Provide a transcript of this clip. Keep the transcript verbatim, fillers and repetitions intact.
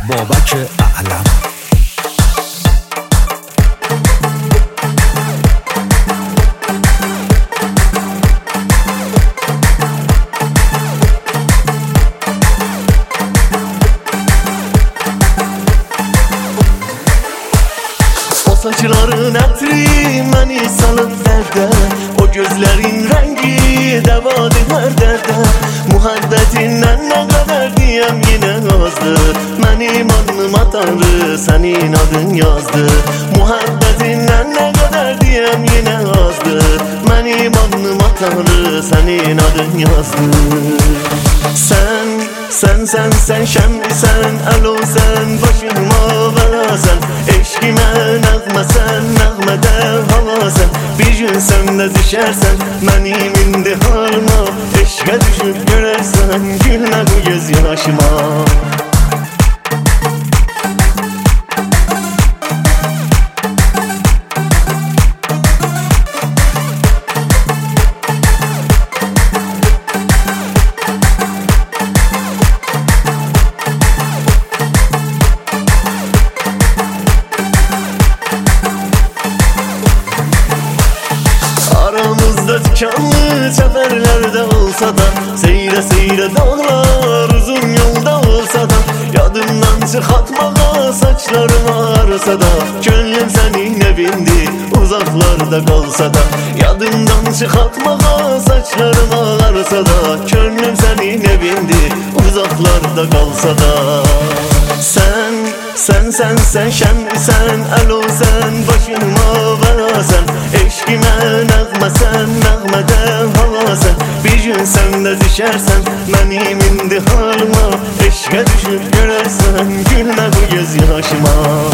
بابک اعلم. Saçların ətri məni salıb dərdə, o gözlərin rəngi dəvadır hər dərdə. Muhabbətindən nə qədər deyəm yenə azdır, mənim alnıma Tanrı sənin adın yazdı. Muhabbətindən nə qədər deyəm yenə azdır, mənim alnıma Tanrı sənin adın yazdı. Sən, sən, sən, sən şəmlisən, əlo sən, başıma vəlasən, eşkimə nəğməsən, nəğmədə havasən. Bir gün sən də düşərsən mənim indi halıma, eşkə düşüb görərsən güllə bu göz yaşıma. Aramızda tikanlı çəpərlərdə olsa da, seyrə seyrə dağlar uzun yolda olsa da, yadımdan çıxatmağa saçlarım ağarsa da, könlüm sənin evindi uzaqlarda qalsa da, yadımdan çıxatmağa saçlarım ağarsa da, könlüm sənin evindi uzaqlarda qalsa da. Sən, sən, sən, sən şəmlisən, əlo sən, başıma vəlasən, eşkimə nəğməsən, nəğmədə havasən. Bir gün sən də düşərsən mənim indi halıma, eşkə düşüb görərsən gülmə bu göz yaşıma.